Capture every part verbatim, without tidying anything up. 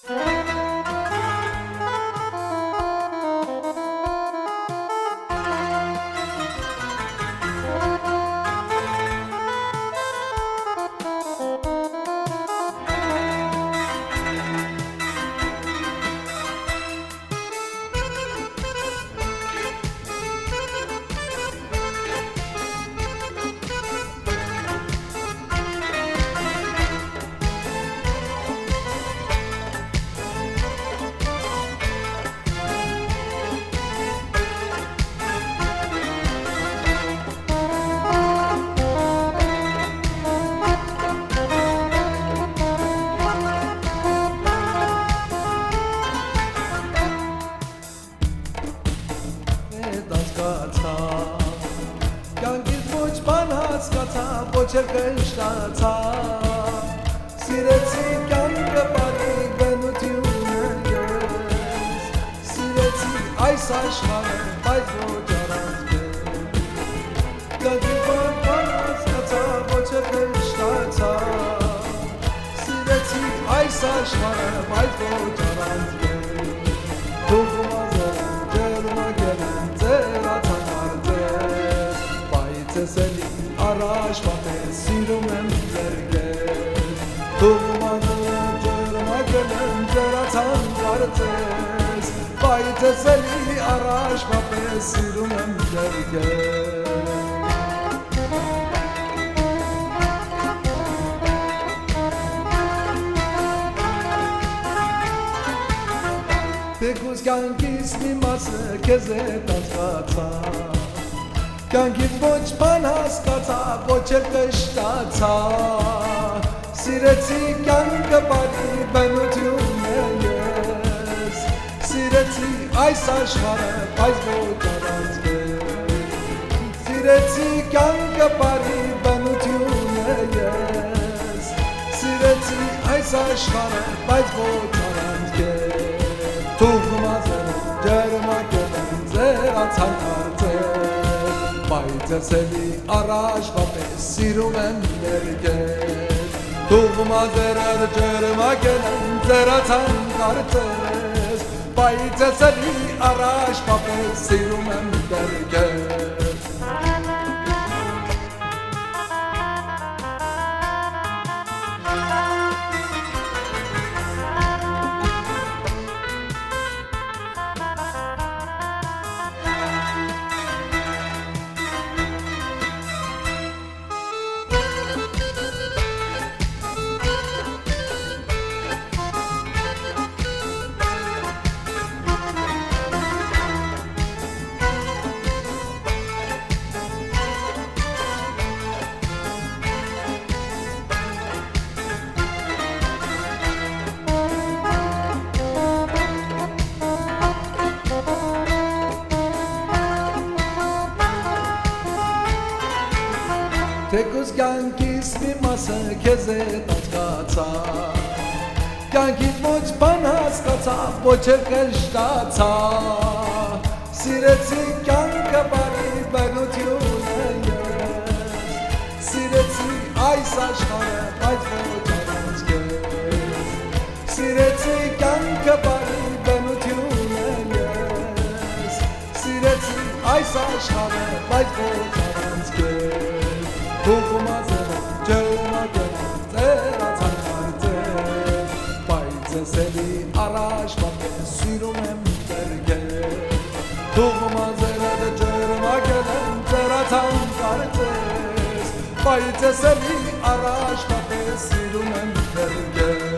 Կյանքից ոչ բան հասկացա, ոչ էլ կշտացա, սիրեցի կյանքը բարի բնությունը ես, սիրեցի այս աշխարհը, բայց ոչ առանց քեզ, կյանքից ոչ բան հասկացա, ոչ էլ կշտացա, սիրեցի այս աշխարհը, բայց ոչ առանց քեզ, դու գումազել ջերմագել եմ ձեր ացանարձես, Սելի առաջ պատես սիրում եմ ձերքեզ, դու գումազել ջերմագել եմ ձեր ացանարձես, բայց սելի առաջ պատես սիրում եմ ձերքեզ Թեկուզ կյանքիս մի մասը քեզ հետ անցկացա Կյանքից ոչ բան հասկացա, ոչ էլ կշտացա Սիրեցի կյանքը բարի բնությունը ես Սիրեցի այս աշխարհը, բայց ոչ առանց քեզ Սիրեցի կյանքը բարի բնությունը ես Սիրեցի այս աշխարհը, բայց ոչ առանց քեզ Դու գումազել ջերմագել եմ ձեր ացանարձես Բայց սելի առաջ պատես սիրում եմ ձերքեզ Դու գումազել ջերմագել եմ ձեր ացանարձես Բայց սելի առաջ պատես սիրում եմ ձերքեզ Թեկուզ կյանքիս մի մասը քեզ հետ անցկացա Կյանքից ոչ բան հասկացա, ոչ էլ կշտացա Սիրեցի կյանքը բարի բնությունը ես Սիրեցի այս աշխարհը, բայց ոչ առանց քեզ Սիրեցի կյանքը բարի բնությունը ես Սիրեցի այս աշխարհը, բայց ոչ առանց քեզ Դու գումազել ջերմագել ձեր ացանարձես Բայց սելի առաջ պատես սիրում եմ ձերքեզ Դու գումազել ջերմագել ձեր ացանարձես Բայց սելի առաջ պատես սիրում եմ ձերքեզ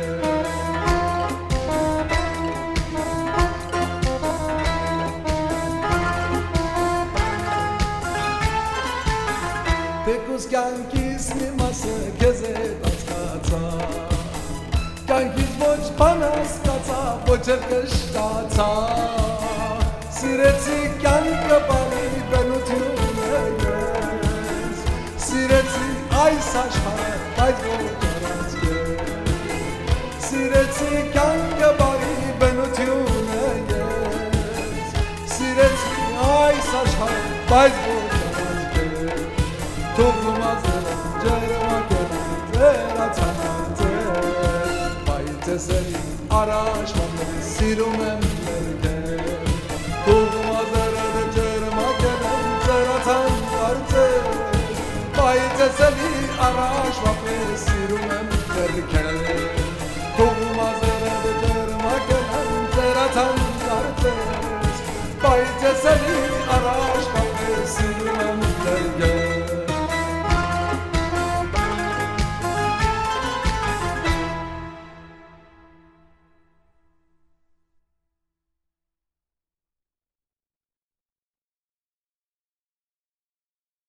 Թեկուզ կյանքիս մի մասը քեզ հետ անցկացա Կյանքից ոչ բան հասկացա, ոչ էլ կշտացա Սիրեցի կյանքը բարի բնությունը ես Սիրեցի այս աշխարհը, բայց ոչ առանց քեզ Սիրեցի կյանքը բարի բնությունը ես Սիրեցի այս աշխարհը, բայց ոչ Դու գումազել ջերմագել ձեր ացանարձես Բայց Bayteseli araş mamları sirumem derken Kulma zarar cerma gelen zeratan vardı Bayteseli araş mamları sirumem derken